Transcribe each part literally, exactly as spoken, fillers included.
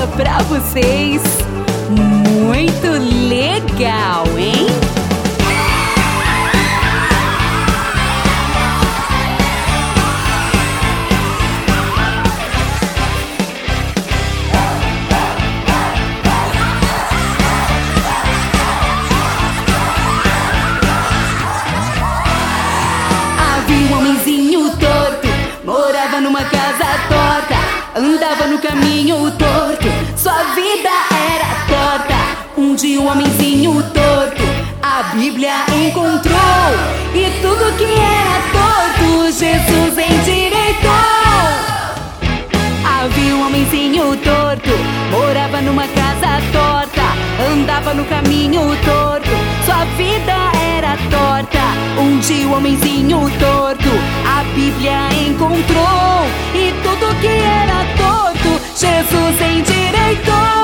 história pra vocês. Muito legal, hein? Havia um homenzinho torto, morava numa casa torta, andava no caminho torto, sua vida era torta. Um dia o homenzinho torto a Bíblia encontrou, e tudo que era torto Jesus endireitou. Havia um homenzinho torto, morava numa casa torta, andava no caminho torto, sua vida era torta. Um dia o homenzinho torto a Bíblia encontrou, e tudo que era torto Jesus endireitou.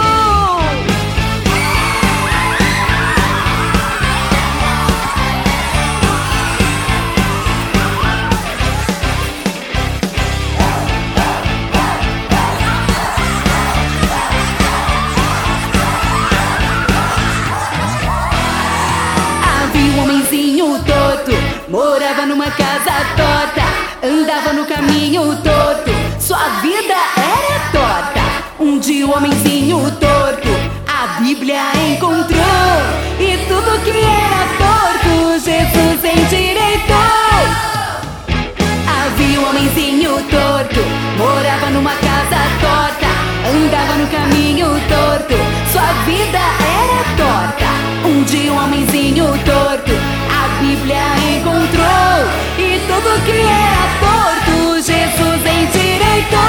Um homenzinho torto, morava numa casa torta, andava no caminho torto, sua vida era torta. Um dia o homenzinho torto a Bíblia encontrou, e tudo que era torto Jesus endireitou. Havia um homenzinho torto, morava numa casa torta, andava no caminho torto, sua vida era torta. Um dia um homenzinho torto a Bíblia encontrou, e tudo que era torto Jesus endireitou.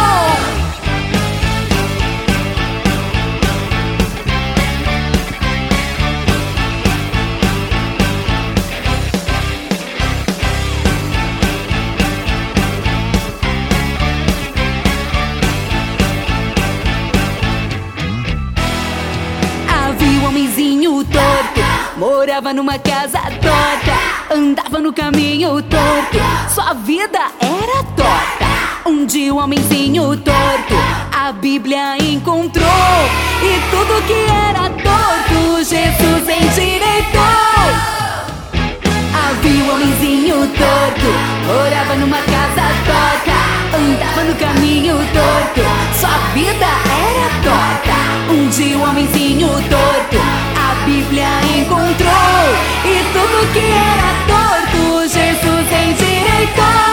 Havia um homenzinho torto, morava numa casa torta, andava no caminho torto, sua vida era torta. Um dia o homenzinho torto a Bíblia encontrou, e tudo que era torto Jesus endireitou. Havia um homenzinho torto, morava numa casa torta, andava no caminho torto, sua vida era torta. Um dia o homenzinho torto a Bíblia encontrou, e tudo que era torto Jesus endireitou.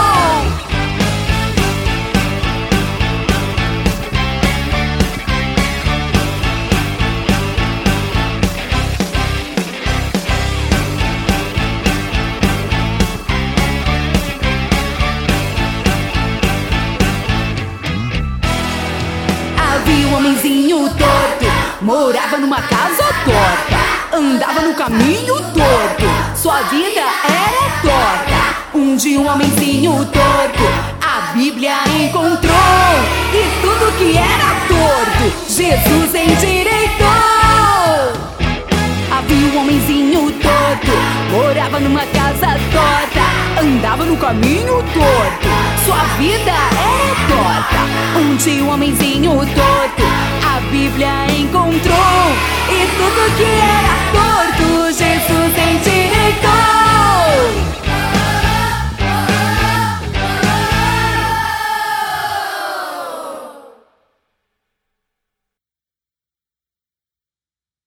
Havia um homenzinho torto, morava numa casa torta, andava no caminho torto, sua vida era torta. Um dia um homenzinho torto a Bíblia encontrou, e tudo que era torto Jesus endireitou. Havia um homenzinho torto, morava numa casa torta, andava no caminho torto, sua vida era torta. Um dia um homenzinho torto a Bíblia encontrou, e tudo que era